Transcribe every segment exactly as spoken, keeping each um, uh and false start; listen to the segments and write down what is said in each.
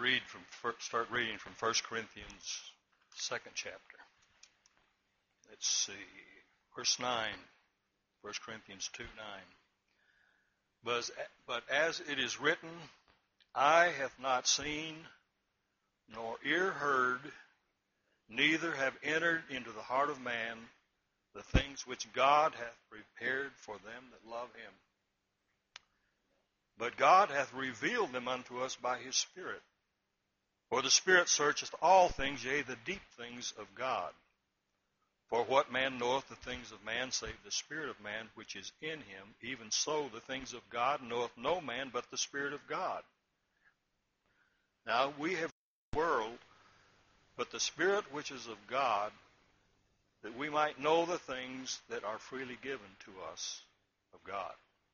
read from start reading from First Corinthians, second chapter. Let's see, verse nine, First Corinthians two nine. But, but as it is written, eye hath not seen, nor ear heard, neither have entered into the heart of man the things which God hath prepared for them that love him. But God hath revealed them unto us by his Spirit. For the Spirit searcheth all things, yea, the deep things of God. For what man knoweth the things of man, save the Spirit of man which is in him? Even so the things of God knoweth no man but the Spirit of God. Now we have the world, but the Spirit which is of God, that we might know the things that are freely given to us of God.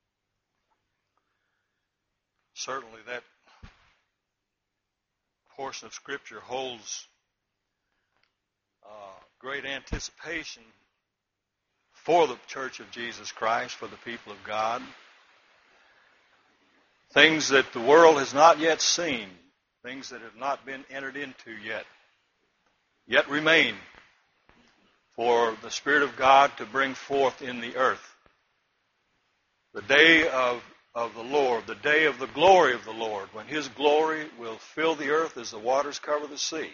Certainly that portion of Scripture holds uh, great anticipation for the Church of Jesus Christ, for the people of God. Things that the world has not yet seen, things that have not been entered into yet, yet remain for the Spirit of God to bring forth in the earth. The day of of the Lord, the day of the glory of the Lord, when his glory will fill the earth as the waters cover the sea.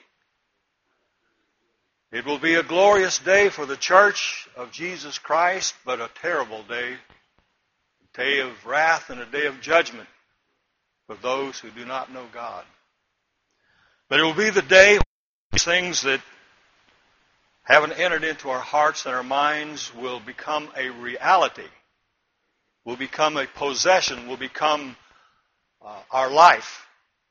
It will be a glorious day for the church of Jesus Christ, but a terrible day, a day of wrath and a day of judgment for those who do not know God. But it will be the day when these things that haven't entered into our hearts and our minds will become a reality, will become a possession, will become uh, our life.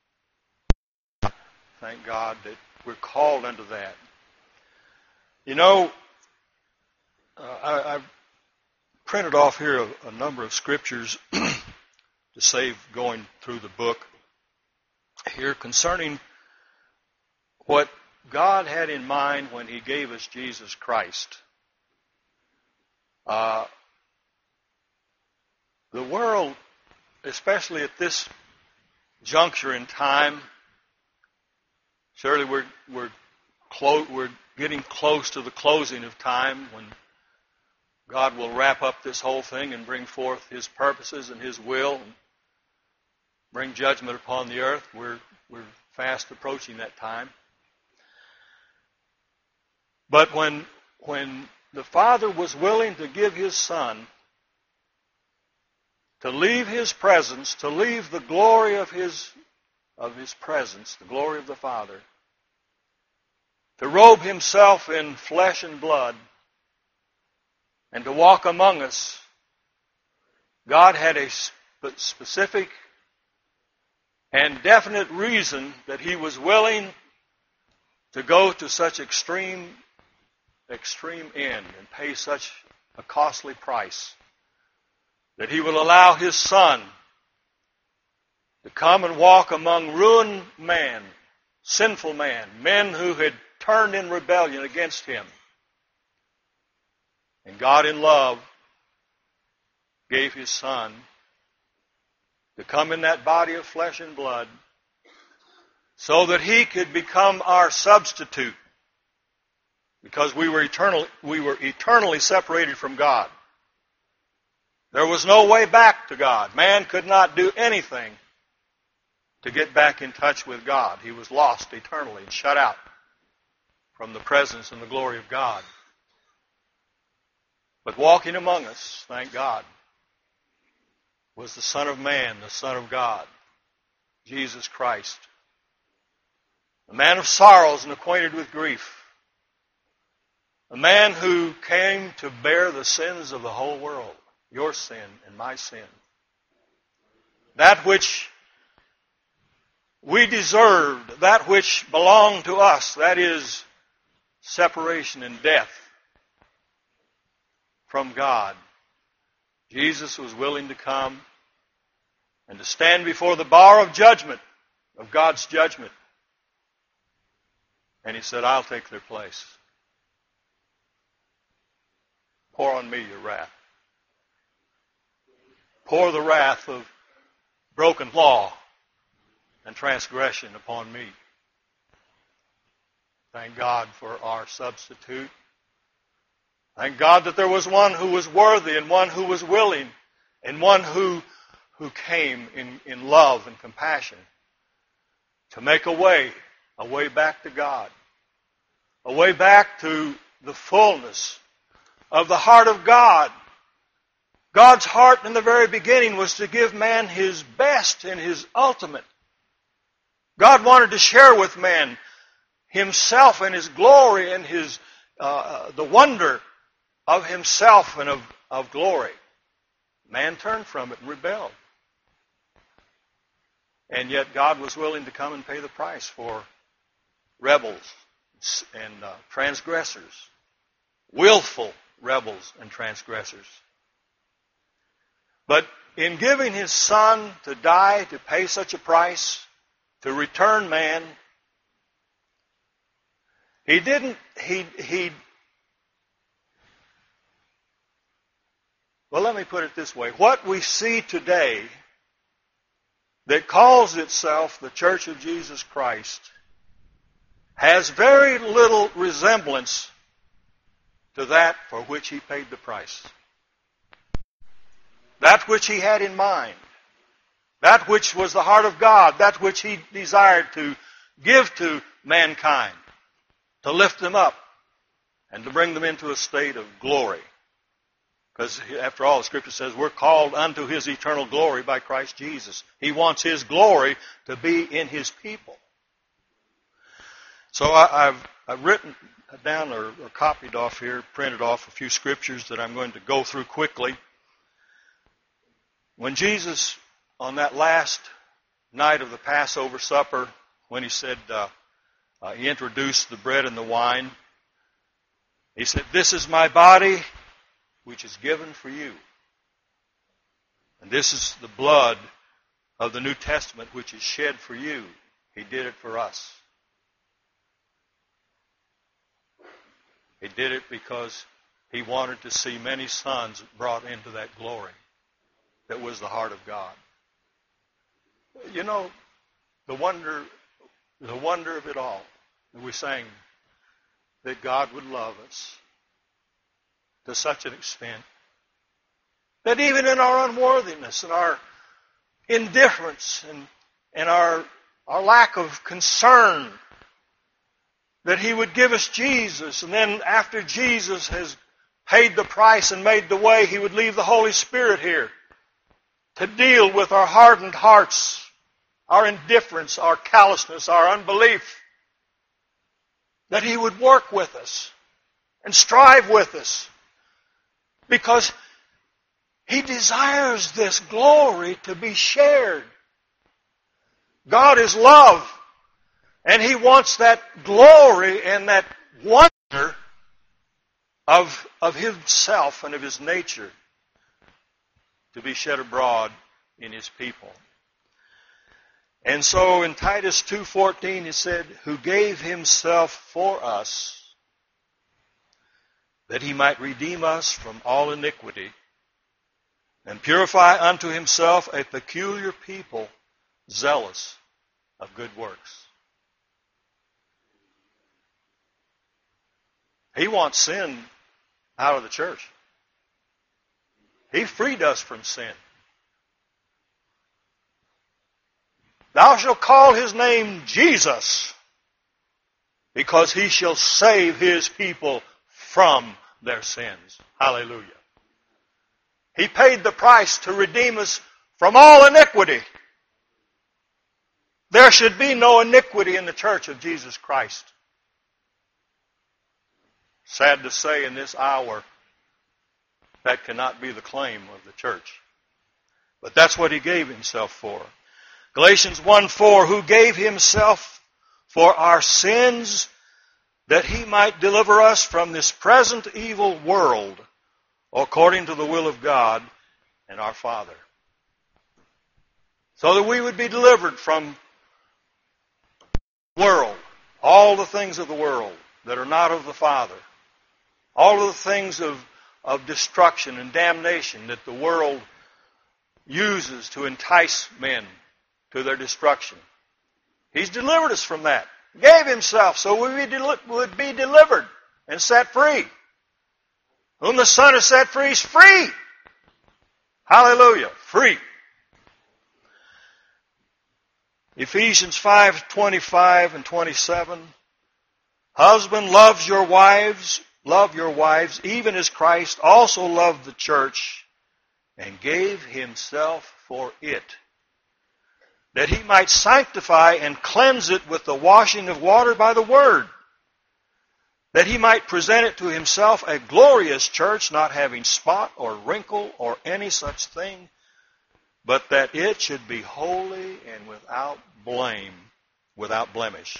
Thank God that we're called into that. You know, uh, I, I've printed off here a, a number of scriptures to save going through the book here concerning what God had in mind when he gave us Jesus Christ. Uh, the world, especially at this juncture in time, surely we're we're clo- we're getting close to the closing of time when God will wrap up this whole thing and bring forth his purposes and his will and bring judgment upon the earth. We're we're fast approaching that time. But when when the Father was willing to give his Son, to leave his presence, to leave the glory of his of his presence, the glory of the Father, to robe himself in flesh and blood, and to walk among us, God had a specific and definite reason that he was willing to go to such extreme, extreme end and pay such a costly price, that he will allow his Son to come and walk among ruined man, sinful man, men who had turned in rebellion against him. And God in love gave his Son to come in that body of flesh and blood so that he could become our substitute, because we were eternal, we were eternally separated from God. There was no way back to God. Man could not do anything to get back in touch with God. He was lost eternally and shut out from the presence and the glory of God. But walking among us, thank God, was the Son of Man, the Son of God, Jesus Christ, a man of sorrows and acquainted with grief, a man who came to bear the sins of the whole world, your sin and my sin. That which we deserved, that which belonged to us, that is separation and death from God. Jesus was willing to come and to stand before the bar of judgment, of God's judgment. And he said, I'll take their place. Pour on me your wrath. Pour the wrath of broken law and transgression upon me. Thank God for our substitute. Thank God that there was one who was worthy and one who was willing and one who, who came in, in love and compassion to make a way, a way back to God, a way back to the fullness of the heart of God. God's heart in the very beginning was to give man his best and his ultimate. God wanted to share with man himself and his glory and his uh, the wonder of himself and of, of glory. Man turned from it and rebelled. And yet God was willing to come and pay the price for rebels and uh, transgressors, willful rebels and transgressors. But in giving his Son to die, to pay such a price, to return man, he didn't, he, he, well, let me put it this way. What we see today that calls itself the Church of Jesus Christ has very little resemblance to that for which he paid the price. That which he had in mind. That which was the heart of God. That which he desired to give to mankind. To lift them up and to bring them into a state of glory. Because after all, the Scripture says we're called unto his eternal glory by Christ Jesus. He wants his glory to be in his people. So I, I've, I've written down or, or copied off here, printed off a few scriptures that I'm going to go through quickly. When Jesus, on that last night of the Passover supper, when he said, uh, uh, he introduced the bread and the wine, he said, "This is my body, which is given for you. And this is the blood of the New Testament, which is shed for you." He did it for us. He did it because he wanted to see many sons brought into that glory that was the heart of God. You know, the wonder, the wonder of it all, that we sang, that God would love us to such an extent that even in our unworthiness and our indifference and, and our, our lack of concern, that he would give us Jesus, and then after Jesus has paid the price and made the way, he would leave the Holy Spirit here to deal with our hardened hearts, our indifference, our callousness, our unbelief. That he would work with us and strive with us, because he desires this glory to be shared. God is love, and he wants that glory and that wonder of, of himself and of his nature to be shed abroad in his people. And so in Titus two fourteen it said, "Who gave himself for us, that he might redeem us from all iniquity, and purify unto himself a peculiar people, zealous of good works." He wants sin out of the church. He freed us from sin. "Thou shalt call his name Jesus, because he shall save his people from their sins." Hallelujah. He paid the price to redeem us from all iniquity. There should be no iniquity in the church of Jesus Christ. Sad to say, in this hour, that cannot be the claim of the church. But that's what he gave himself for. Galatians one four, "Who gave himself for our sins, that he might deliver us from this present evil world, according to the will of God and our Father." So that we would be delivered from the world, all the things of the world that are not of the Father, all of the things of, of destruction and damnation that the world uses to entice men to their destruction. He's delivered us from that. Gave himself so we would be delivered and set free. Whom the Son has set free is free. Hallelujah. Free. Ephesians five twenty-five and twenty-seven. Husband, loves your wives, love your wives, even as Christ also loved the church and gave himself for it, that he might sanctify and cleanse it with the washing of water by the word, that he might present it to himself a glorious church, not having spot or wrinkle or any such thing, but that it should be holy and without blame, without blemish.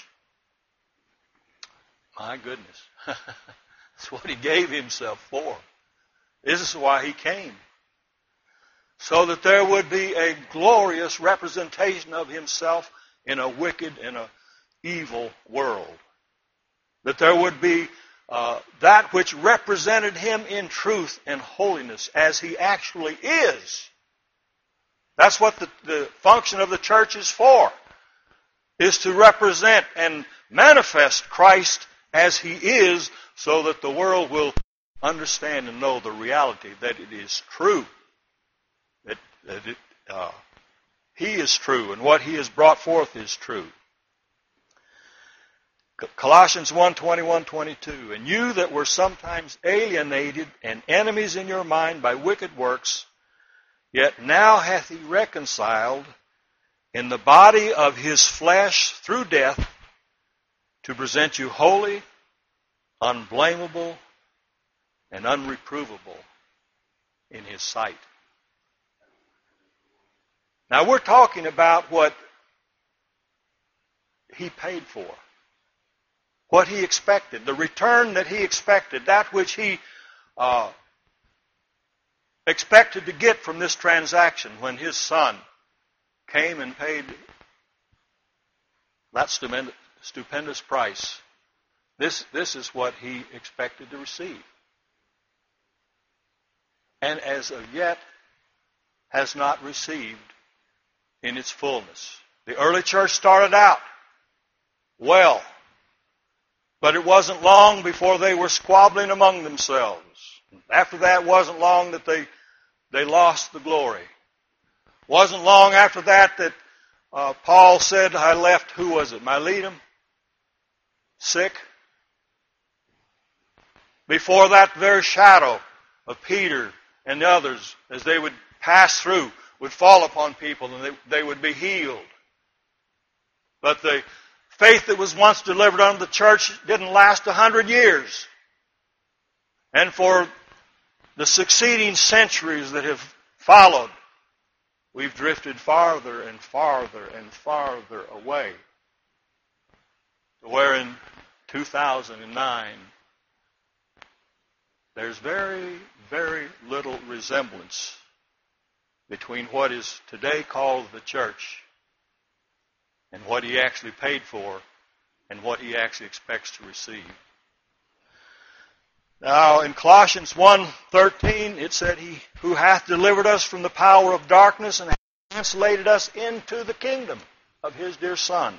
My goodness. That's what he gave himself for. This is why he came. So that there would be a glorious representation of himself in a wicked and a evil world. That there would be uh, that which represented him in truth and holiness as he actually is. That's what the, the function of the church is for, is to represent and manifest Christ as he is, so that the world will understand and know the reality that it is true. That, that it, uh, he is true, and what he has brought forth is true. Colossians one twenty-one twenty-two. And you that were sometimes alienated and enemies in your mind by wicked works, yet now hath he reconciled in the body of his flesh through death, to present you holy, unblameable, and unreprovable in his sight. Now we're talking about what he paid for, what he expected, the return that he expected, that which he uh, expected to get from this transaction when his Son came and paid that stupendous stupendous price. This, this is what he expected to receive. And as of yet has not received in its fullness. The early church started out well, but it wasn't long before they were squabbling among themselves. After that, it wasn't long that they, they lost the glory. Wasn't long after that that uh, Paul said, I left, who was it, Miletum? Sick. Before that, their shadow of Peter and the others, as they would pass through, would fall upon people and they, they would be healed. But the faith that was once delivered unto the church didn't last a hundred years. And for the succeeding centuries that have followed, we've drifted farther and farther and farther away. Where in two thousand nine, there's very, very little resemblance between what is today called the church and what he actually paid for and what he actually expects to receive. Now, in Colossians one thirteen, it said, He who hath delivered us from the power of darkness and hath translated us into the kingdom of His dear Son.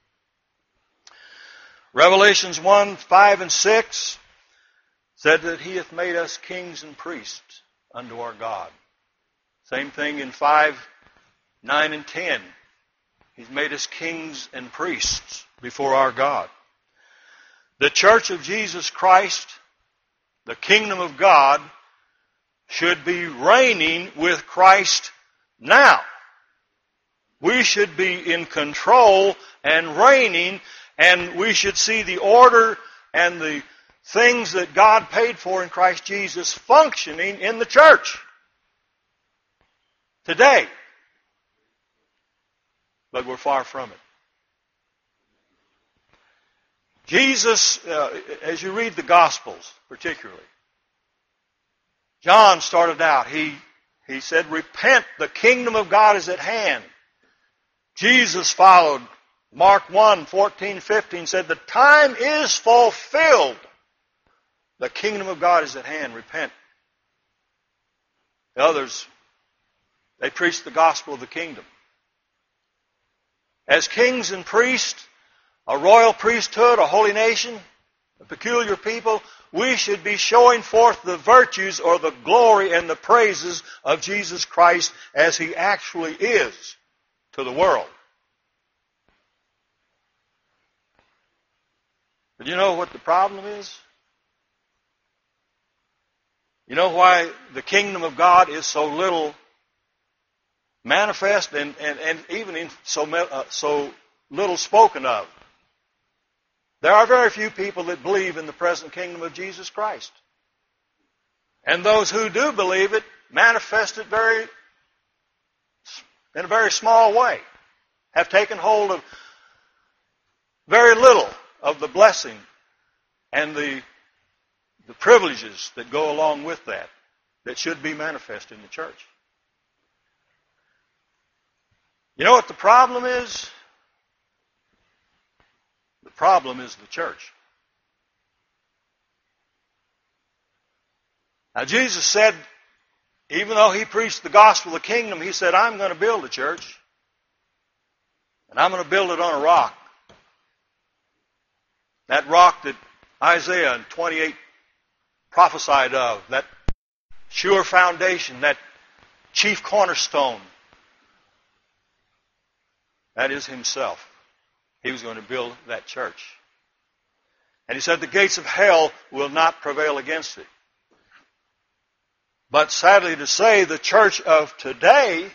Revelations one, five and six said that He hath made us kings and priests unto our God. Same thing in five, nine and ten. He's made us kings and priests before our God. The church of Jesus Christ, the kingdom of God, should be reigning with Christ now. We should be in control and reigning, and we should see the order and the things that God paid for in Christ Jesus functioning in the church today. But we're far from it. Jesus, uh, as you read the Gospels particularly, John started out, he, he said, repent, the kingdom of God is at hand. Jesus followed, Mark one, fourteen, fifteen, said, the time is fulfilled. The kingdom of God is at hand, repent. The others, they preached the gospel of the kingdom. as kings and priests, a royal priesthood, a holy nation, a peculiar people, we should be showing forth the virtues or the glory and the praises of Jesus Christ as He actually is to the world. But you know what the problem is? You know why the kingdom of God is so little manifest and, and, and even in so, uh, so little spoken of? There are very few people that believe in the present kingdom of Jesus Christ. And those who do believe it manifest it very, in a very small way, have taken hold of very little of the blessing and the, the privileges that go along with that, that should be manifest in the church. You know what the problem is? The problem is the church. Now Jesus said, even though He preached the gospel of the kingdom, He said, I'm going to build a church. And I'm going to build it on a rock. That rock that Isaiah in twenty-eight prophesied of, that sure foundation, that chief cornerstone, that is Himself. He was going to build that church. And He said the gates of hell will not prevail against it. But sadly to say, the church of today,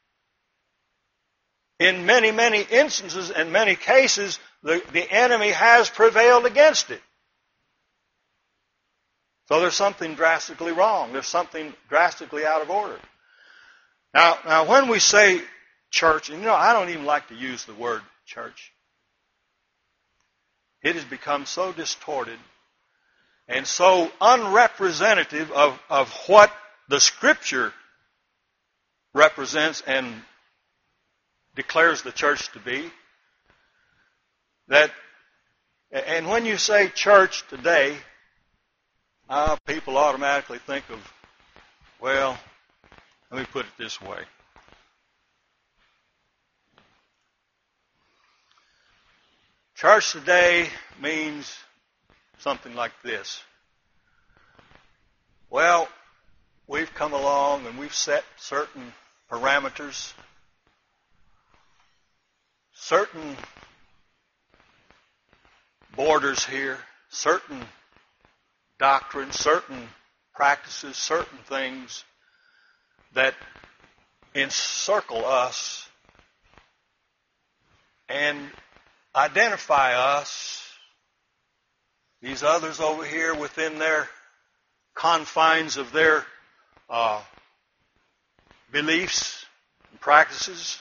in many, many instances and many cases, the, the enemy has prevailed against it. So there's something drastically wrong. There's something drastically out of order. Now, now when we say church, and you know, I don't even like to use the word church. It has become so distorted and so unrepresentative of, of what the Scripture represents and declares the church to be, that, and when you say church today, uh, people automatically think of, well, let me put it this way. Church today means something like this. Well, we've come along and we've set certain parameters, certain borders here, certain doctrines, certain practices, certain things that encircle us and identify us, these others over here within their confines of their uh, beliefs and practices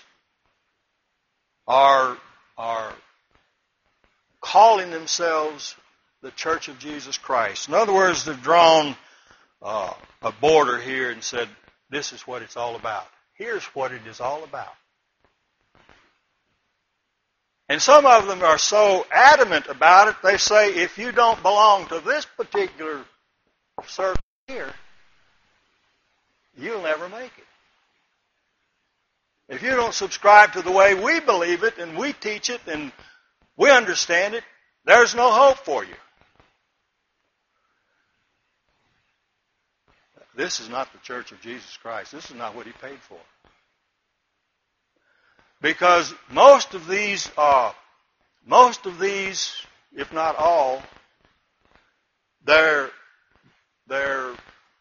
are, are calling themselves the Church of Jesus Christ. In other words, they've drawn uh, a border here and said, this is what it's all about. Here's what it is all about. And some of them are so adamant about it, they say, if you don't belong to this particular circle here, you'll never make it. If you don't subscribe to the way we believe it and we teach it and we understand it, there's no hope for you. This is not the Church of Jesus Christ. This is not what He paid for. Because most of these, uh, most of these, if not all, they're they're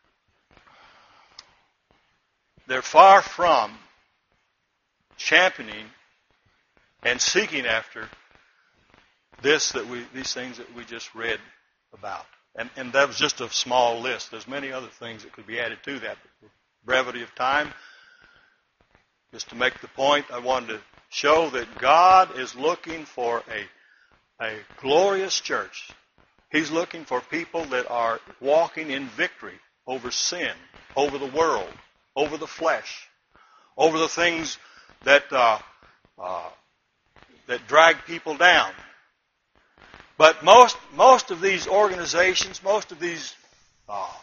they're far from championing and seeking after this that we these things that we just read about. And and that was just a small list. There's many other things that could be added to that. But for brevity of time, just to make the point, I wanted to show that God is looking for a, a glorious church. He's looking for people that are walking in victory over sin, over the world, over the flesh, over the things that uh, uh, that drag people down. But most most of these organizations, most of these uh,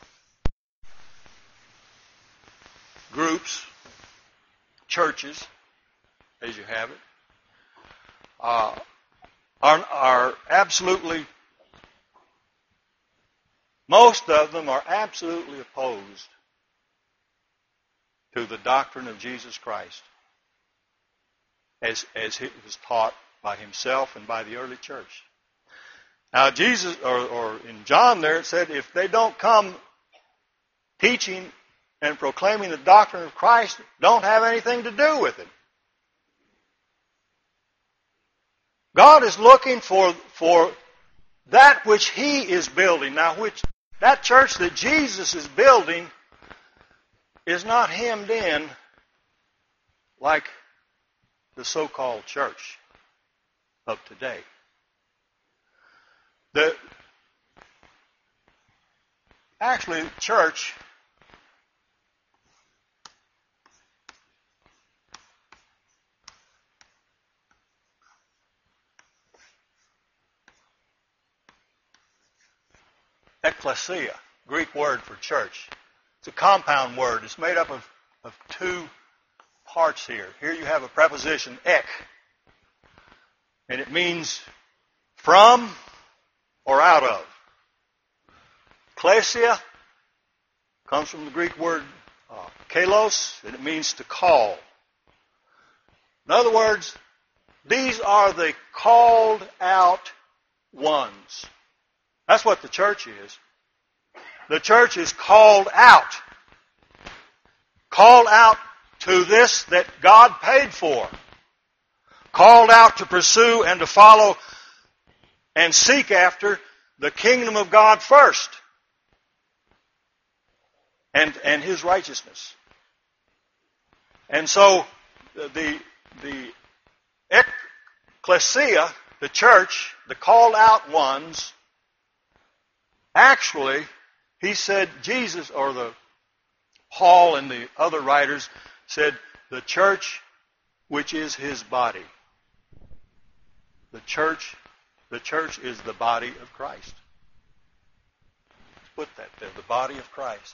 groups, churches, as you have it, uh, are, are absolutely, most of them are absolutely opposed to the doctrine of Jesus Christ as, as it was taught by himself and by the early church. Now, Jesus, or, or in John there, it said if they don't come teaching and proclaiming the doctrine of Christ, don't have anything to do with it. God is looking for, for that which He is building. Now, which that church that Jesus is building is not hemmed in like the so-called church of today. The, actually, church ecclesia, Greek word for church. It's a compound word. It's made up of, of two parts here. Here you have a preposition, ek, and it means from or out of. Ecclesia comes from the Greek word uh, kalos, and it means to call. In other words, these are the called out ones. That's what the church is. The church is called out. Called out to this that God paid for. Called out to pursue and to follow and seek after the kingdom of God first. And, and His righteousness. And so the, the ecclesia, the church, the called out ones, actually, he said, Jesus, or the Paul and the other writers said, the church which is His body. The church, the church is the body of Christ. Let's put that there, the body of Christ.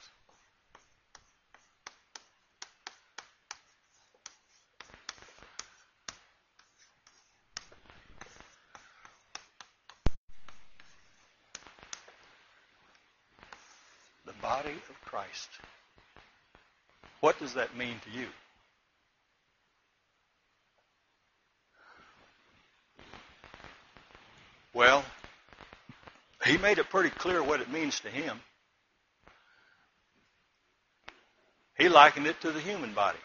The body of Christ. What does that mean to you? Well, he made it pretty clear what it means to him. He likened it to the human body.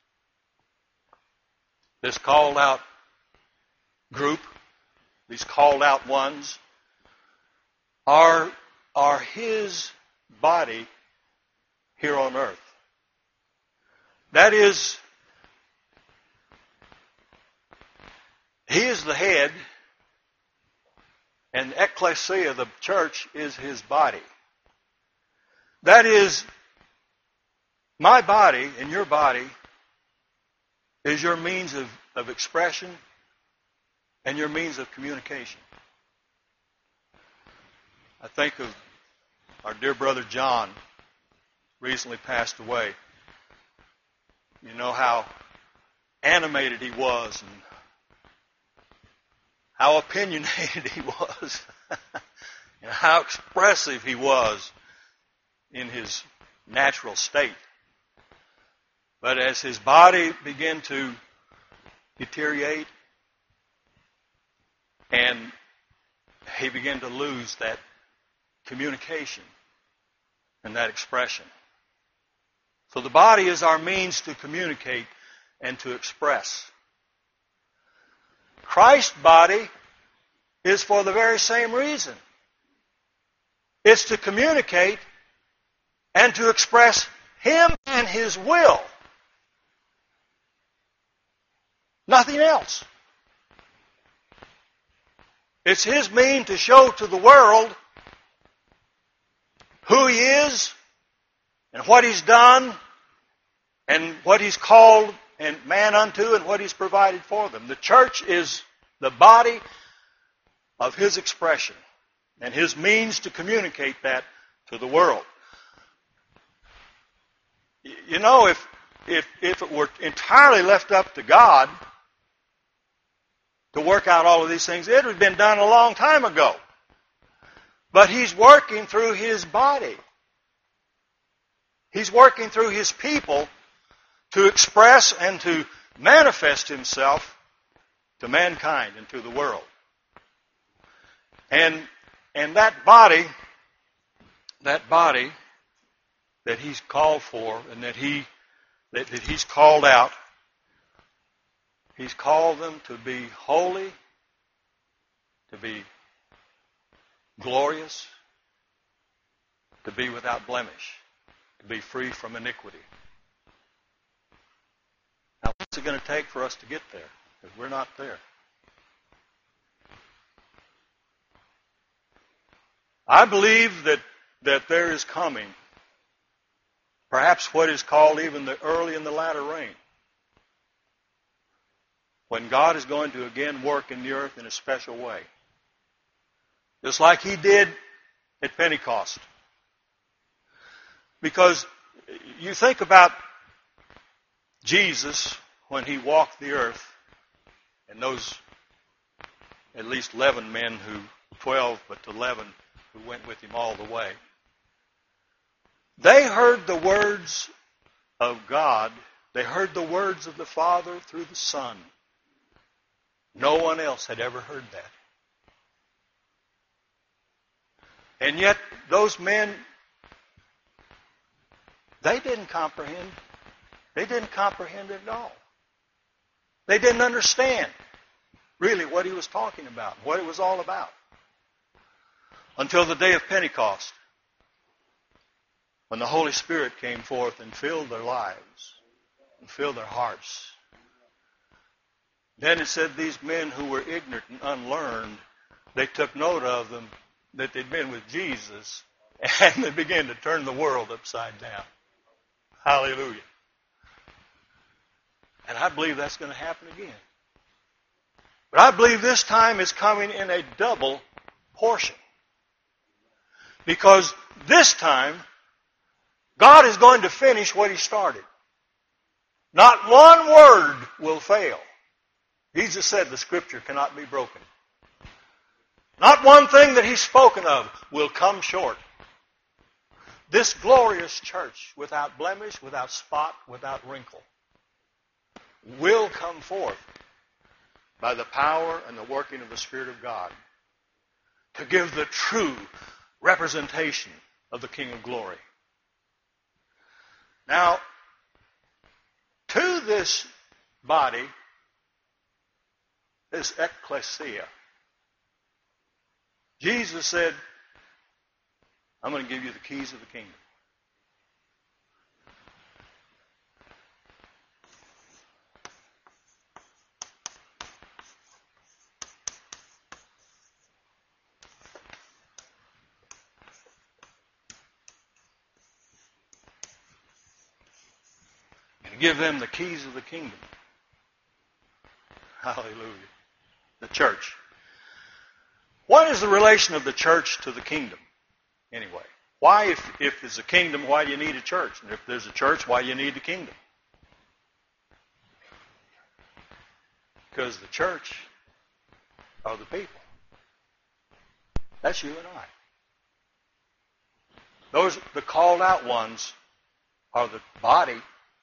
This called out group, these called out ones, are, are his body here on earth. That is, he is the head, and ecclesia, the church, is his body. That is, my body and your body is your means of, of expression and your means of communication. I think of our dear brother John, recently passed away. You know how animated he was and how opinionated he was and how expressive he was in his natural state. But as his body began to deteriorate and he began to lose that communication and that expression. So the body is our means to communicate and to express. Christ's body is for the very same reason. It's to communicate and to express Him and His will. Nothing else. It's His means to show to the world who He is and what He's done and what He's called and man unto and what He's provided for them. The church is the body of His expression and His means to communicate that to the world. You know, if if if it were entirely left up to God, to work out all of these things. It had been done a long time ago. But He's working through His body. He's working through His people to express and to manifest Himself to mankind and to the world. And, and that body, that body that He's called for and that, he, that, that He's called out, He's called them to be holy, to be glorious, to be without blemish, to be free from iniquity. Now, what's it going to take for us to get there? Because we're not there. I believe that, that there is coming perhaps what is called even the early and the latter rain, when God is going to again work in the earth in a special way. Just like He did at Pentecost. Because you think about Jesus when He walked the earth, and those at least eleven men who, twelve, but eleven who went with Him all the way. They heard the words of God. They heard the words of the Father through the Son. No one else had ever heard that. And yet, those men, they didn't comprehend. They didn't comprehend it at all. They didn't understand really what He was talking about, what it was all about. Until the day of Pentecost, when the Holy Spirit came forth and filled their lives and filled their hearts. Then it said these men who were ignorant and unlearned, they took note of them, that they'd been with Jesus, and they began to turn the world upside down. Hallelujah. And I believe that's going to happen again. But I believe this time is coming in a double portion. Because this time, God is going to finish what He started. Not one word will fail. Jesus said the Scripture cannot be broken. Not one thing that He's spoken of will come short. This glorious church, without blemish, without spot, without wrinkle, will come forth by the power and the working of the Spirit of God to give the true representation of the King of Glory. Now, to this body, this ecclesia, Jesus said, I'm going to give you the keys of the kingdom. And give them the keys of the kingdom. Hallelujah. The church. What is the relation of the church to the kingdom, anyway? Why, if, if there's a kingdom, why do you need a church? And if there's a church, why do you need the kingdom? Because the church are the people. That's you and I. Those, the called out ones, are the body.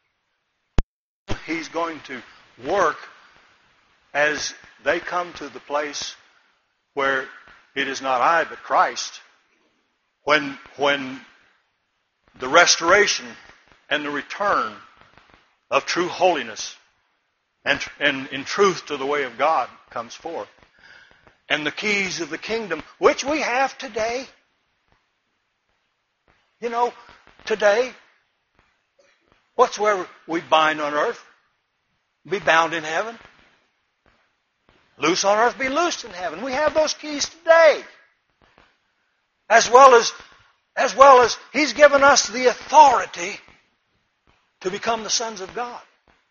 He's going to work as they come to the place where it is not I, but Christ. When, when the restoration and the return of true holiness and, and in truth to the way of God comes forth. And the keys of the kingdom, which we have today. You know, today, whatsoever we bind on earth, be bound in heaven. Loose on earth, be loosed in heaven. We have those keys today. As well as, as well as He's given us the authority to become the sons of God.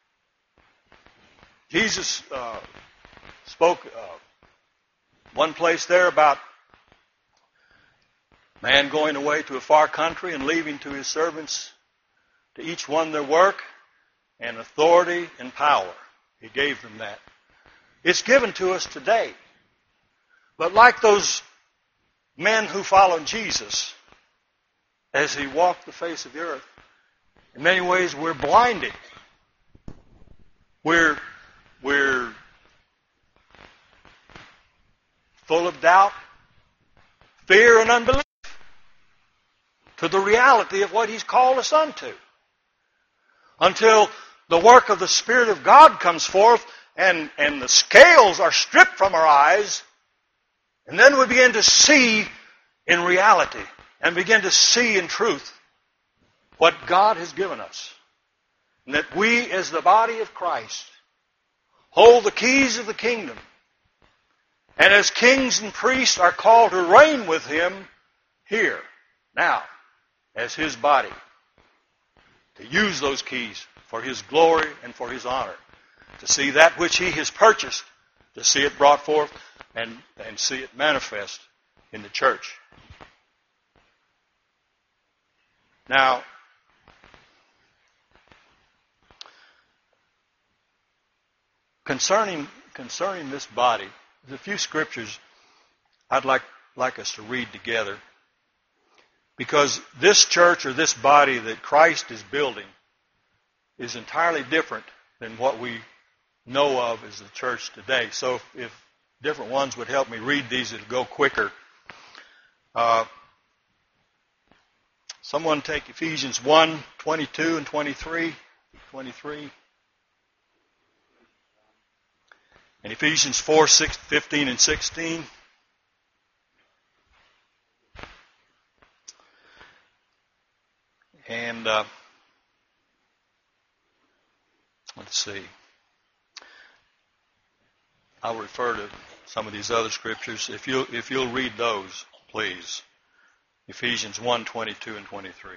Jesus uh, spoke uh, one place there about man going away to a far country and leaving to his servants, to each one their work and authority and power. He gave them that. It's given to us today. But like those men who followed Jesus as he walked the face of the earth, in many ways we're blinded. We're, we're full of doubt, fear, and unbelief to the reality of what he's called us unto. Until the work of the Spirit of God comes forth and, and the scales are stripped from our eyes, and then we begin to see in reality and begin to see in truth what God has given us. And that we as the body of Christ hold the keys of the kingdom. And as kings and priests are called to reign with Him here, now, as His body. To use those keys for His glory and for His honor. To see that which He has purchased, to see it brought forth and, and see it manifest in the church. Now, concerning concerning this body, there's a few scriptures I'd like like us to read together. Because this church or this body that Christ is building is entirely different than what we know of as the church today. So if, if different ones would help me read these, it'll go quicker. Uh, someone take Ephesians one, twenty-two and twenty-three. twenty-three. And Ephesians four, six, fifteen and sixteen. And uh, let's see. I'll refer to some of these other scriptures. If you'll, if you'll read those, please. Ephesians one, twenty-two and twenty-three.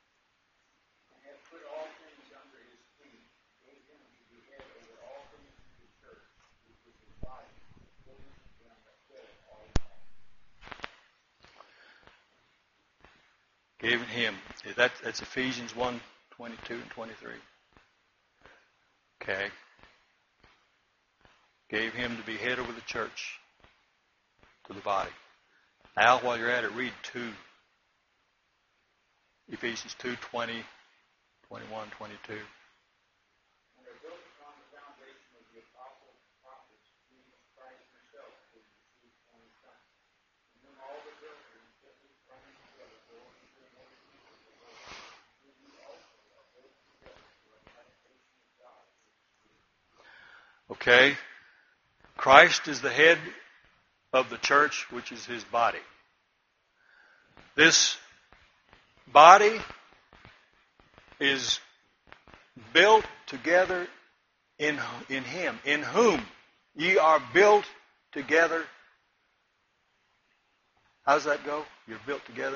Gave him. That, that's Ephesians one, twenty-two and twenty-three. Okay. Gave him to be head over the church, to the body. Now, while you're at it, read two. Ephesians two, twenty, twenty-one, twenty-two. Okay. Christ is the head of the church, which is His body. This body is built together in, in Him, in whom ye are built together. How does that go? You're built together?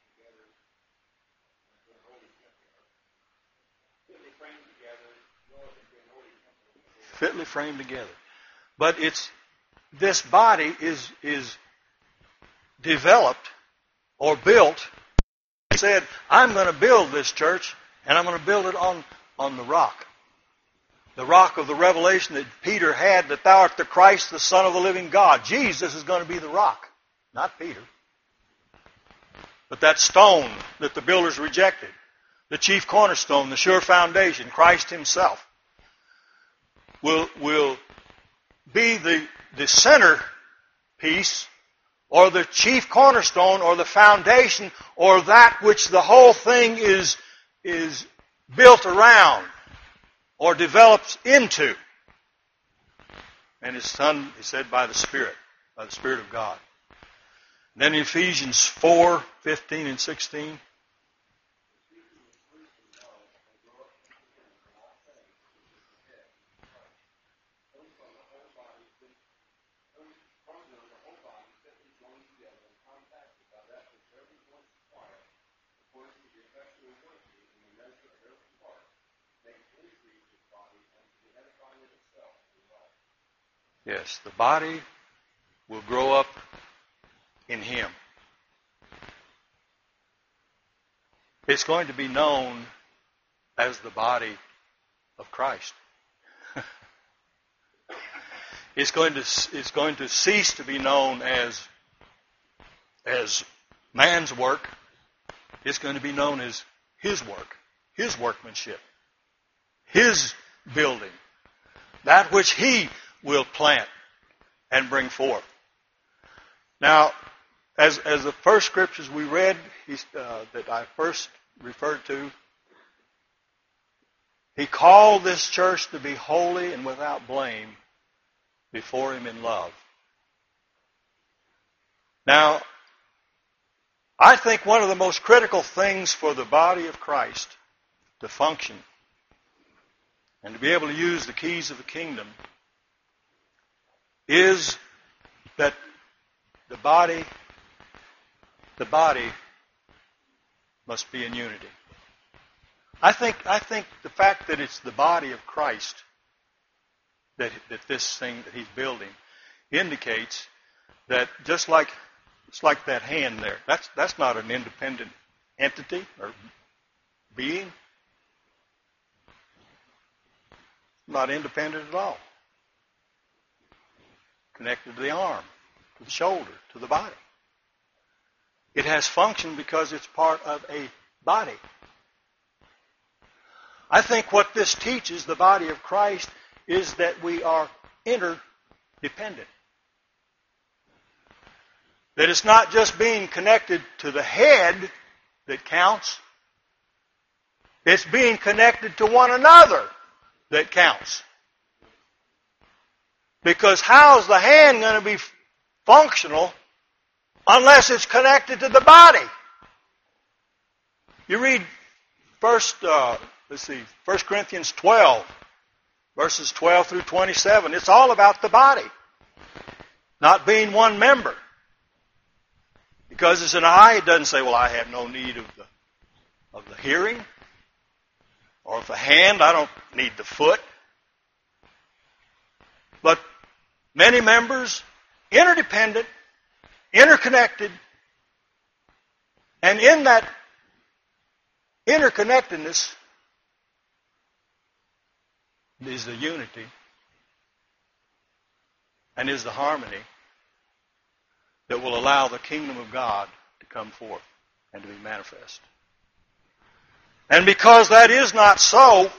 Fitly framed together. But it's this body is is developed or built. He said, I'm going to build this church, and I'm going to build it on, on the rock. The rock of the revelation that Peter had, that thou art the Christ, the Son of the living God. Jesus is going to be the rock, not Peter. But that stone that the builders rejected, the chief cornerstone, the sure foundation, Christ Himself, will will be the, the center piece or the chief cornerstone or the foundation or that which the whole thing is, is built around or develops into. And His Son is said by the Spirit, by the Spirit of God. And then in Ephesians four, fifteen and sixteen. Yes, the body will grow up in Him. It's going to be known as the body of Christ. It's going to, it's going to cease to be known as, as man's work. It's going to be known as His work, His workmanship, His building, that which He will plant and bring forth. Now, as, as the first scriptures we read uh, that I first referred to, He called this church to be holy and without blame before Him in love. Now, I think one of the most critical things for the body of Christ to function and to be able to use the keys of the kingdom is that the body, the body must be in unity. I think, I think the fact that it's the body of Christ that, that this thing that He's building indicates that just like it's like that hand there, that's that's not an independent entity or being. Not independent at all. Connected to the arm, to the shoulder, to the body. It has function because it's part of a body. I think what this teaches the body of Christ is that we are interdependent. That it's not just being connected to the head that counts. It's being connected to one another that counts. Because how is the hand going to be functional unless it's connected to the body? You read first, uh, let's see, First Corinthians twelve, verses twelve through twenty-seven. It's all about the body, not being one member. Because it's an eye, it doesn't say, well, I have no need of the of the hearing. Or if a hand, I don't need the foot. But many members, interdependent, interconnected, and in that interconnectedness is the unity and is the harmony that will allow the kingdom of God to come forth and to be manifest. And because that is not so,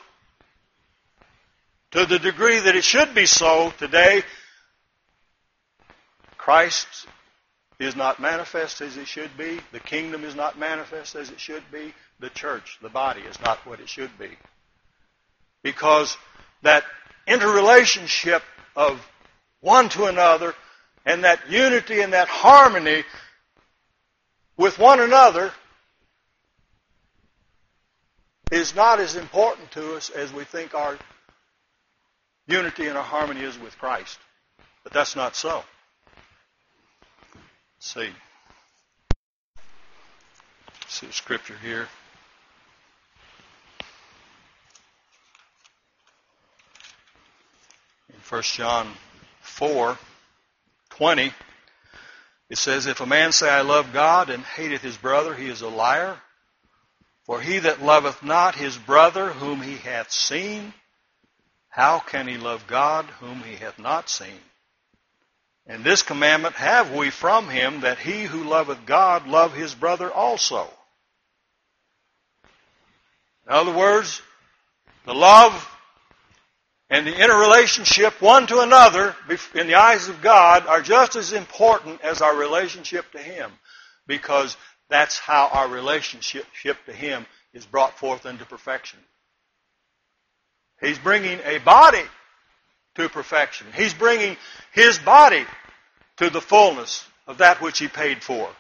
to the degree that it should be so today, Christ is not manifest as it should be. The kingdom is not manifest as it should be. The church, the body, is not what it should be. Because that interrelationship of one to another and that unity and that harmony with one another is not as important to us as we think our unity and our harmony is with Christ. But that's not so. Let's see. Let's see the scripture here. In First John four twenty, it says, if a man say, I love God, and hateth his brother, he is a liar. For he that loveth not his brother whom he hath seen, how can he love God whom he hath not seen? And this commandment have we from him, that he who loveth God love his brother also. In other words, the love and the interrelationship one to another in the eyes of God are just as important as our relationship to Him, because that's how our relationship to Him is brought forth into perfection. He's bringing a body to perfection. He's bringing His body to the fullness of that which He paid for.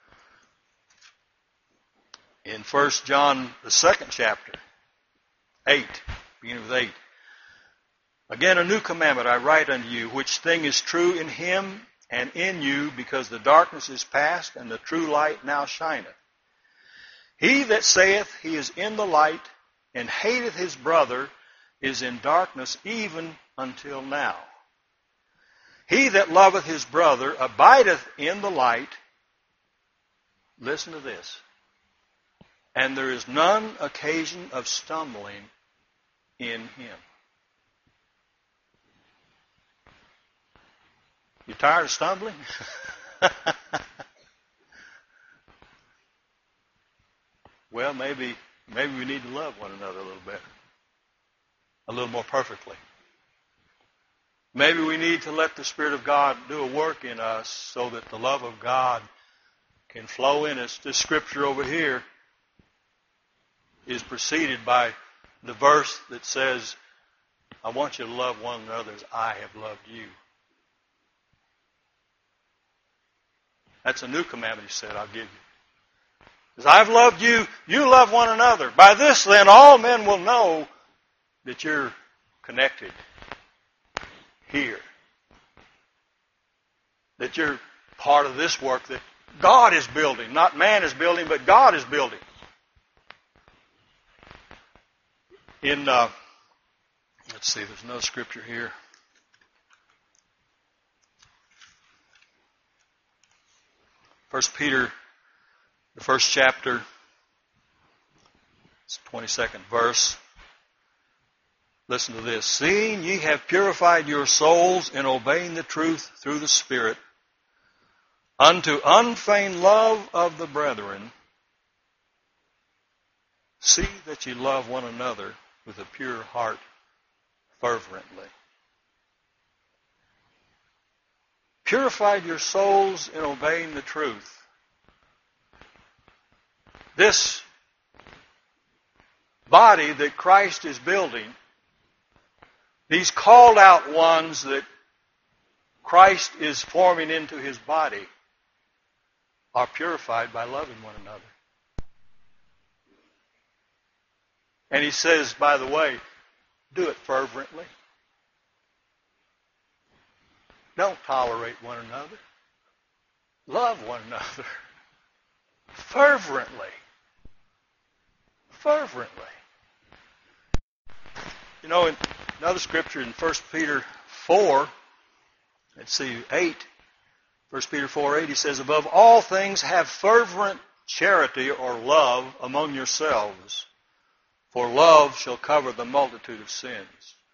In First John, the second chapter, eight, beginning with eight. Again, a new commandment I write unto you, which thing is true in Him and in you, because the darkness is past, and the true light now shineth. He that saith he is in the light, and hateth his brother, is in darkness even until now. He that loveth his brother abideth in the light. Listen to this. And there is none occasion of stumbling in him. You tired of stumbling? Well, maybe maybe we need to love one another a little better, a little more perfectly. Maybe we need to let the Spirit of God do a work in us so that the love of God can flow in us. This scripture over here is preceded by the verse that says, I want you to love one another as I have loved you. That's a new commandment he said, I'll give you. As I've loved you, you love one another. By this then all men will know that you're connected here. That you're part of this work that God is building. Not man is building, but God is building. In, uh, let's see, there's another scripture here. First Peter, the first chapter, it's the twenty-second verse. Listen to this. Seeing ye have purified your souls in obeying the truth through the Spirit, unto unfeigned love of the brethren, see that ye love one another with a pure heart fervently. Purified your souls in obeying the truth. This body that Christ is building, these called out ones that Christ is forming into his body, are purified by loving one another. And he says, by the way, do it fervently. Don't tolerate one another. Love one another. Fervently. Fervently. You know, in another scripture in First Peter four, let's see, eight, First Peter four eight, he says, above all things have fervent charity or love among yourselves, for love shall cover the multitude of sins.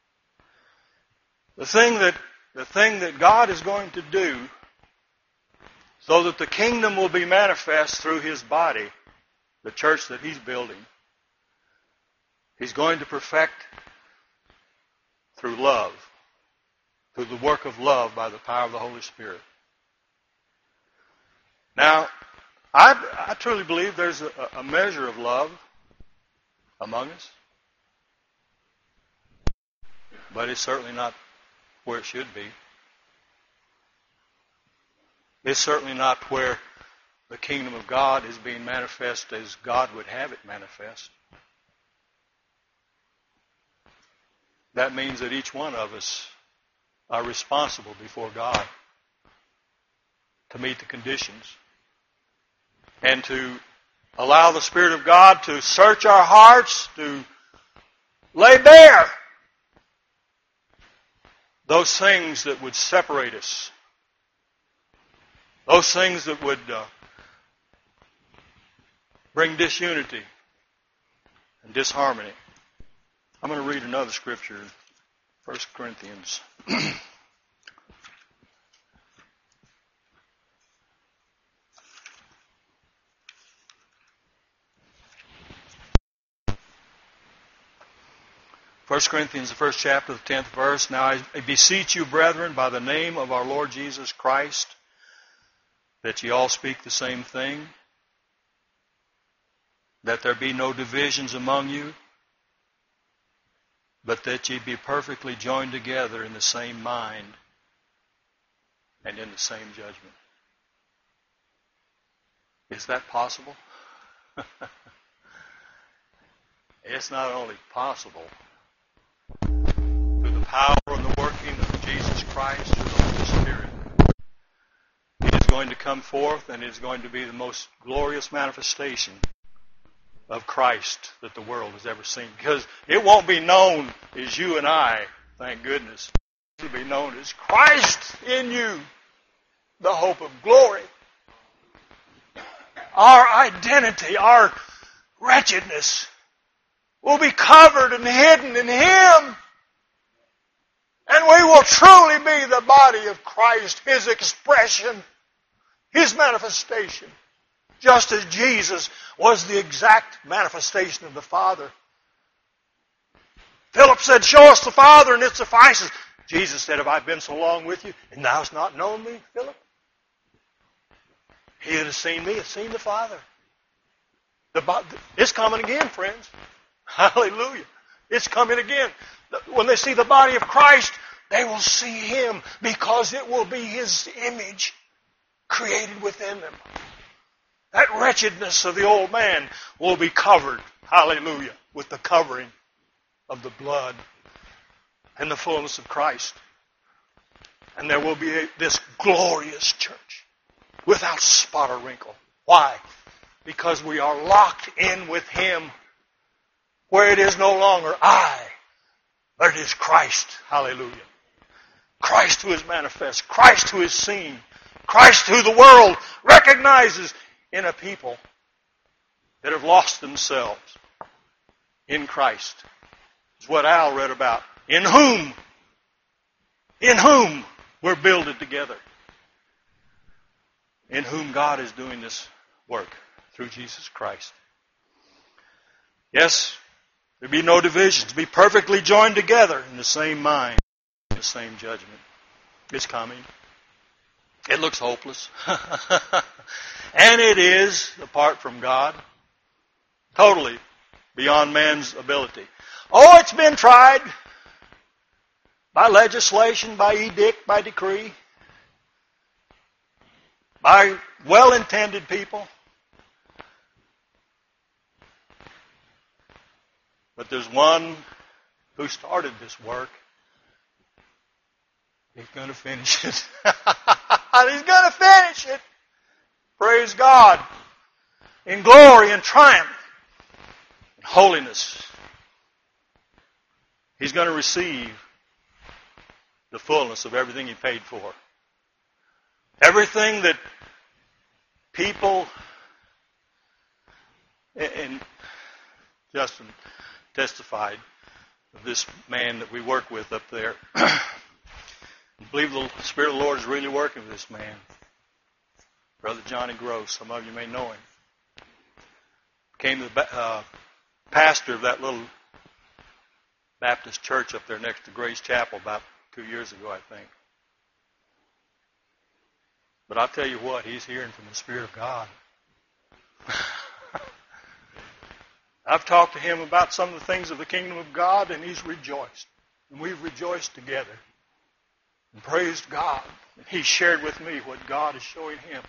The thing that the thing that God is going to do so that the kingdom will be manifest through his body, the church that he's building, he's going to perfect through love, through the work of love by the power of the Holy Spirit. Now, I, I truly believe there's a, a measure of love among us, but it's certainly not where it should be. It's certainly not where the kingdom of God is being manifest as God would have it manifest. That means that each one of us are responsible before God to meet the conditions and to allow the Spirit of God to search our hearts, to lay bare those things that would separate us, those things that would uh, bring disunity and disharmony. I'm going to read another scripture, First Corinthians. First Corinthians, the first chapter, the tenth verse. Now I beseech you, brethren, by the name of our Lord Jesus Christ, that ye all speak the same thing, that there be no divisions among you, but that ye be perfectly joined together in the same mind and in the same judgment. Is that possible? It's not only possible, through the power and the working of Jesus Christ through the Holy Spirit, it is going to come forth, and it is going to be the most glorious manifestation of Christ that the world has ever seen. Because it won't be known as you and I, thank goodness. It will be known as Christ in you, the hope of glory. Our identity, our wretchedness will be covered and hidden in Him. And we will truly be the body of Christ, His expression, His manifestation. Just as Jesus was the exact manifestation of the Father. Philip said, show us the Father and it suffices. Jesus said, have I been so long with you and thou hast not known me, Philip? He that has seen me has seen the Father. The, it's coming again, friends. Hallelujah. It's coming again. When they see the body of Christ, they will see Him because it will be His image created within them. That wretchedness of the old man will be covered, hallelujah, with the covering of the blood and the fullness of Christ. And there will be a, this glorious church without spot or wrinkle. Why? Because we are locked in with Him where it is no longer I, but it is Christ. Hallelujah. Christ who is manifest. Christ who is seen. Christ who the world recognizes in a people that have lost themselves in Christ. Is what Al read about. In whom, in whom we're builded together. In whom God is doing this work through Jesus Christ. Yes, there be no divisions. Be perfectly joined together in the same mind, in the same judgment. It's coming. It looks hopeless. And it is, apart from God, totally beyond man's ability. Oh, it's been tried by legislation, by edict, by decree, by well-intended people. But there's one who started this work. He's going to finish it. He's going to finish it. Praise God. In glory and triumph and holiness. He's going to receive the fullness of everything He paid for. Everything that people, and Justin testified of this man that we work with up there. I believe the Spirit of the Lord is really working with this man. Brother Johnny Gross, some of you may know him. Became the uh, pastor of that little Baptist church up there next to Grace Chapel about two years ago, I think. But I'll tell you what, he's hearing from the Spirit of God. I've talked to him about some of the things of the kingdom of God, and he's rejoiced. And we've rejoiced together. And praised God. And he shared with me what God is showing him.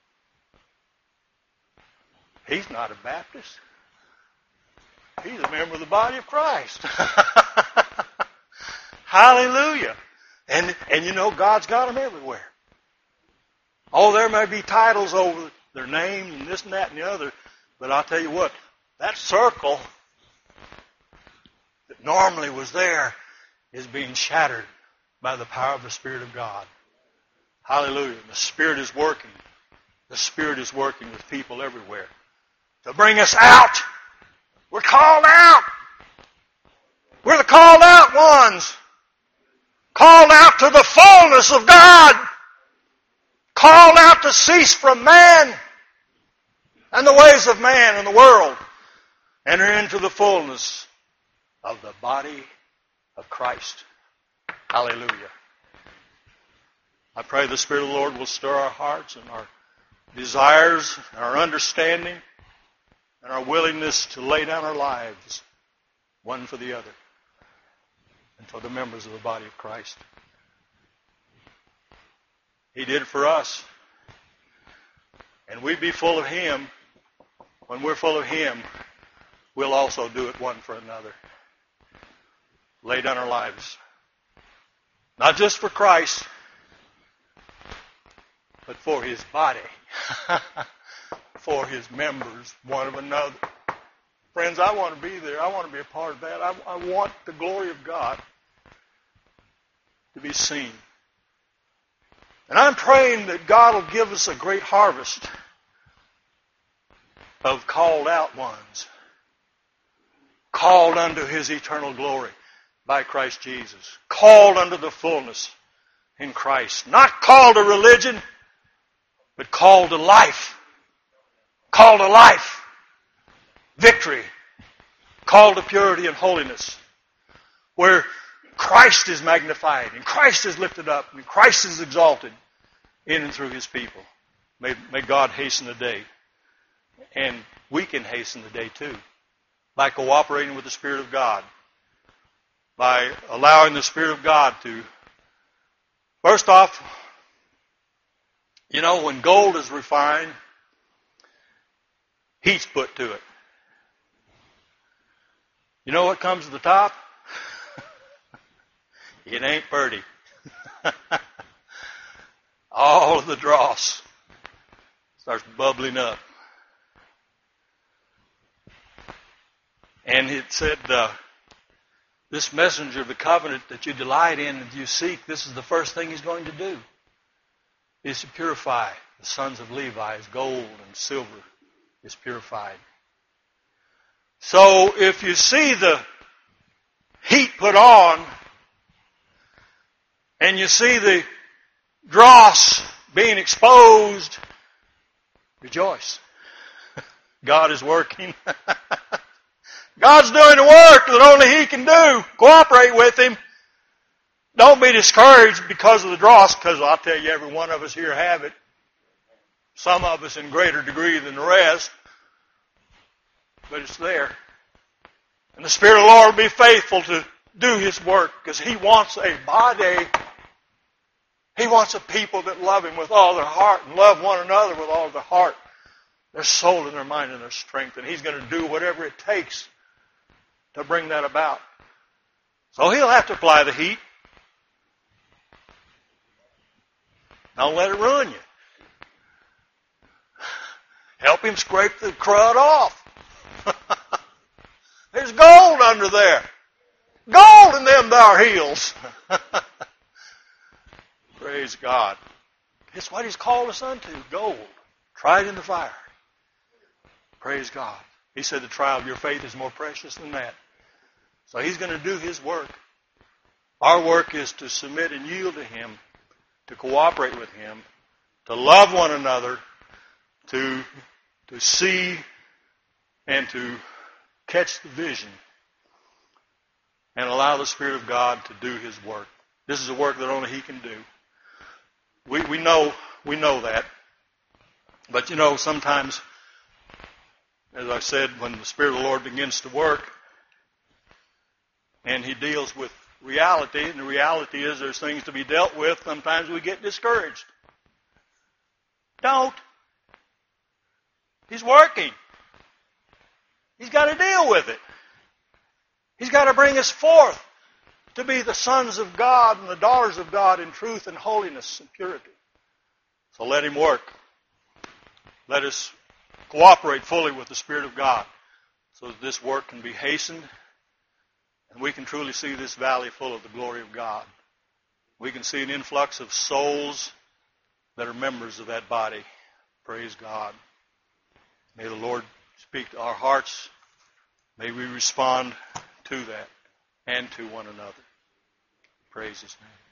He's not a Baptist. He's a member of the body of Christ. Hallelujah. And, and you know, God's got them everywhere. Oh, there may be titles over their names and this and that and the other. But I'll tell you what, that circle that normally was there is being shattered by the power of the Spirit of God. Hallelujah. The Spirit is working. The Spirit is working with people everywhere to bring us out. We're called out. We're the called out ones. Called out to the fullness of God. Called out to cease from man and the ways of man and the world. Enter into the fullness of the body of Christ. Hallelujah. I pray the Spirit of the Lord will stir our hearts and our desires and our understanding and our willingness to lay down our lives one for the other until the members of the body of Christ. He did it for us. And we be full of Him. When we're full of Him, we'll also do it one for another. Lay down our lives. Not just for Christ, but for His body. For His members, one of another. Friends, I want to be there. I want to be a part of that. I, I want the glory of God to be seen. And I'm praying that God will give us a great harvest of called out ones. Called unto His eternal glory. by Christ Jesus. Called unto the fullness in Christ. Not called to religion, but called to life. Called to life. Victory. Called to purity and holiness. Where Christ is magnified and Christ is lifted up and Christ is exalted in and through His people. May, may God hasten the day. And we can hasten the day too. By cooperating with the Spirit of God. By allowing the Spirit of God to... First off, you know, when gold is refined, heat's put to it. You know what comes to the top? It ain't pretty. All of the dross starts bubbling up. And it said, uh, this messenger of the covenant that you delight in and you seek, this is the first thing he's going to do. Is to purify the sons of Levi as gold and silver is purified. So if you see the heat put on, and you see the dross being exposed, rejoice. God is working. God's doing the work that only He can do. Cooperate with Him. Don't be discouraged because of the dross, because I'll tell you, every one of us here have it. Some of us in greater degree than the rest. But it's there. And the Spirit of the Lord will be faithful to do His work, because He wants a body. He wants a people that love Him with all their heart and love one another with all their heart, their soul and their mind and their strength. And He's going to do whatever it takes to bring that about. So He'll have to apply the heat. Don't let it ruin you. Help Him scrape the crud off. There's gold under there. Gold in them thar heels. Praise God. It's what He's called us unto. Gold. Tried in the fire. Praise God. He said the trial of your faith is more precious than that. So He's going to do His work. Our work is to submit and yield to Him, to cooperate with Him, to love one another, to, to see and to catch the vision, and allow the Spirit of God to do His work. This is a work that only He can do. We, we know, we know that. But you know, sometimes, as I said, when the Spirit of the Lord begins to work, and He deals with reality, and the reality is there's things to be dealt with, sometimes we get discouraged. Don't. He's working. He's got to deal with it. He's got to bring us forth to be the sons of God and the daughters of God in truth and holiness and purity. So let Him work. Let us cooperate fully with the Spirit of God so that this work can be hastened and we can truly see this valley full of the glory of God. We can see an influx of souls that are members of that body. Praise God. May the Lord speak to our hearts. May we respond to that and to one another. Praise His name.